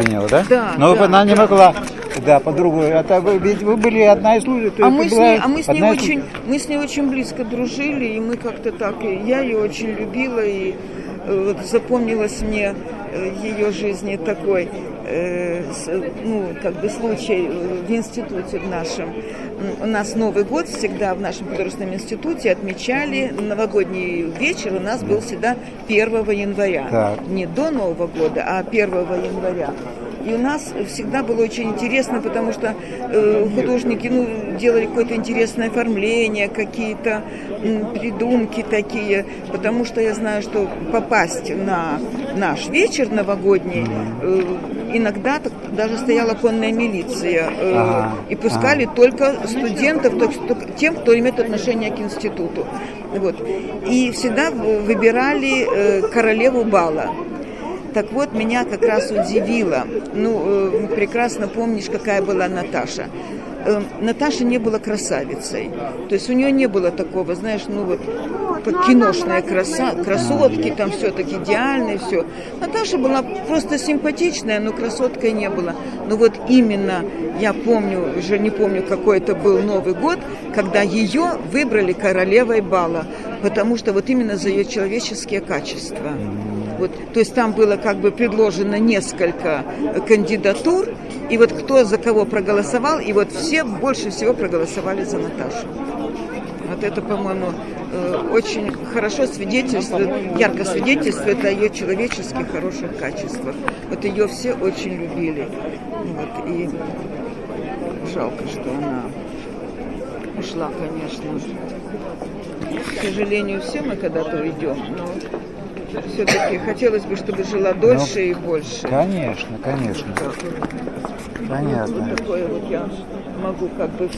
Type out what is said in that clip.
Тургенева, да? Да. Но да, она не да. могла, да, по-другому. Это ведь вы были одна из служб. Мы с ней очень близко дружили, и мы как-то так, и я ее очень любила, и вот запомнилась мне ее жизни такой, случай в институте в нашем. У нас Новый год всегда в нашем художественном институте отмечали, новогодний вечер у нас был всегда 1 января. Так. Не до Нового года, а 1 января. И у нас всегда было очень интересно, потому что художники делали какое-то интересное оформление, какие-то придумки такие. Потому что я знаю, что попасть на наш вечер новогодний иногда даже стояла конная милиция. И пускали только студентов, только тем, кто имеет отношение к институту. Вот. И всегда выбирали королеву бала. Так вот, меня как раз удивило. Прекрасно помнишь, какая была Наташа. Наташа не была красавицей. То есть у нее не было такого, знаешь, как киношная красотки, там все так идеально, все. Наташа была просто симпатичная, но красоткой не было. Но вот именно, я помню, уже не помню, какой это был Новый год, когда ее выбрали королевой бала, потому что вот именно за ее человеческие качества. Вот, то есть там было как бы предложено несколько кандидатур, и вот кто за кого проголосовал, и вот все больше всего проголосовали за Наташу. Вот это, по-моему, очень хорошо свидетельствует, ярко свидетельствует о ее человеческих хороших качествах. Вот ее все очень любили. Вот, и жалко, что она ушла, конечно. К сожалению, все мы когда-то уйдем, но все-таки хотелось бы, чтобы жила дольше и больше. Конечно. Понятно. Вот такое вот я могу как бы